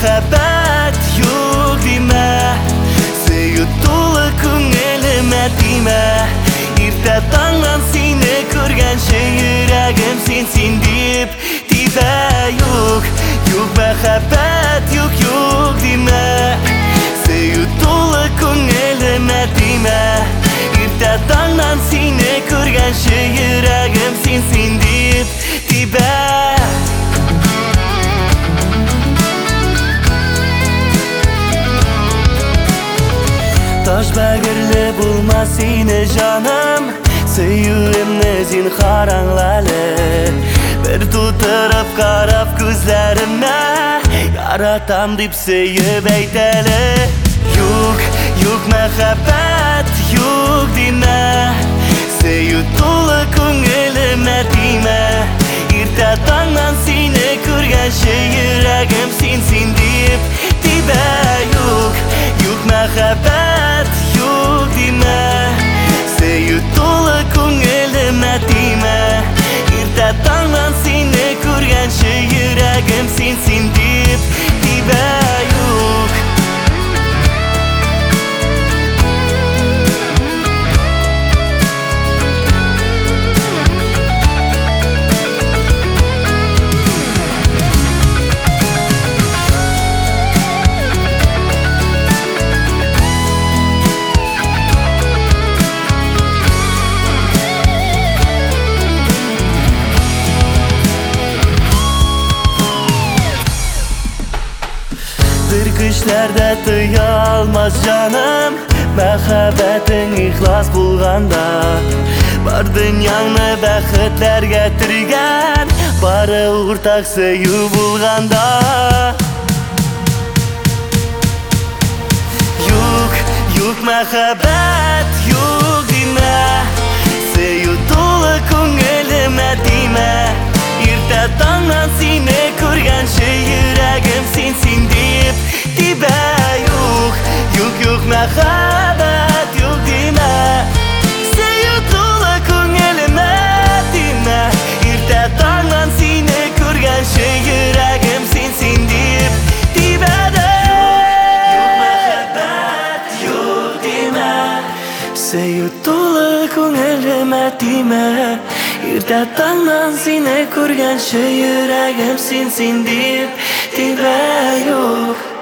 мәхәббәт юк димә, сөю тулы күңелемә тимә. Иртә таңнан сине күргәнче йөрәгем син дип тибә. Юк, юк мәхәббәт юк, юк димә, сөю тулы күңелемә тимә. Иртә таңнан сине күргәнче йөрәгем син дип тибә. Таш бәгерле булма сине җаным, сөюемне зинһар аңлале. Бер тутырып карап күзләремә, яратам дип сөеп әйтәле. Юк, юк мәхәббәт юк димә, сөю тулы күңелемә тимә. Иртә таңнан сине күргәнче йөрәгем син дип тибә. Юк, юк мәхәббәт юк димә, сөю тулы күңелемә тимә. Иртә таңнан сине күргәнче йөрәгем син дип тибә. Юк. Bir көчләрдә тыя алмас җаным, мәхәббәтең ихлас булганда. Бар дөньяңны бәхетләргә төргән, бары уртак сөю булганда. Юк, юк мәхәббәт юк димә, сөю тулы күңелемә тимә. Иртә таңнан сине күргәнче йөрәгем син дип тибә. Юк, юк, юк мәхәббәт юк димә, сөю тулы күңелемә тимә. Иртә таңнан сине күргәнче йөрәгем син дип тибә. Юк мәхәббәт юк димә, сөю тулы күңелемә тимә. Иртә таңнан сине күргәнче йөрәгем син дип тибә. Юк.